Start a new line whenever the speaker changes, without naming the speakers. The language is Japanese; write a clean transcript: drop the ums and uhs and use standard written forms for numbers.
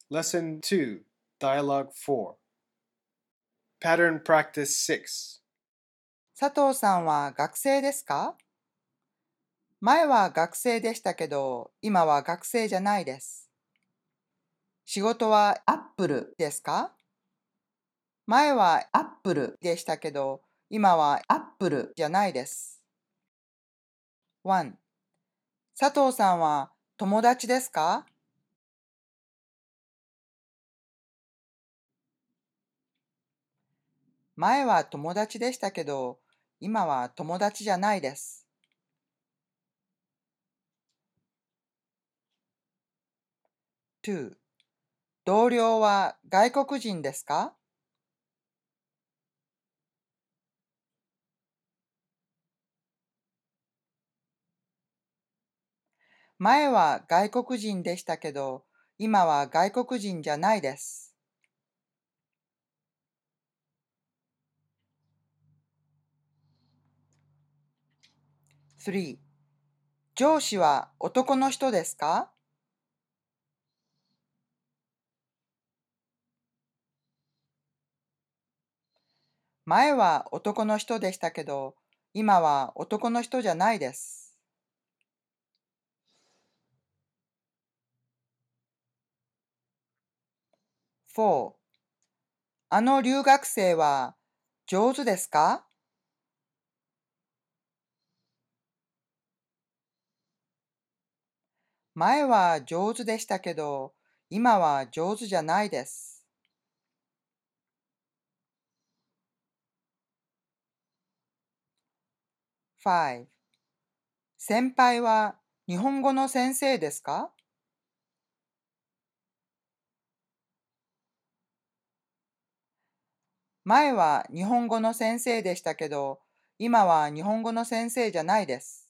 Lesson 2, Dialogue 4. Pattern Practice 6.
佐藤さんは学生ですか？前は学生でしたけど、今は学生じゃないです。仕事はアップルですか？前はアップルでしたけど、今はアップルじゃないです。1. 佐藤さんは友達ですか？前は友達でしたけど、今は友達じゃないです。2. 同僚は外国人ですか？前は外国人でしたけど、今は外国人じゃないです。3. 上司は男の人ですか？前は男の人でしたけど、今は男の人じゃないです。4. あの留学生は上手ですか？前は上手でしたけど、今は上手じゃないです。5. 先輩は日本語の先生ですか？前は日本語の先生でしたけど、今は日本語の先生じゃないです。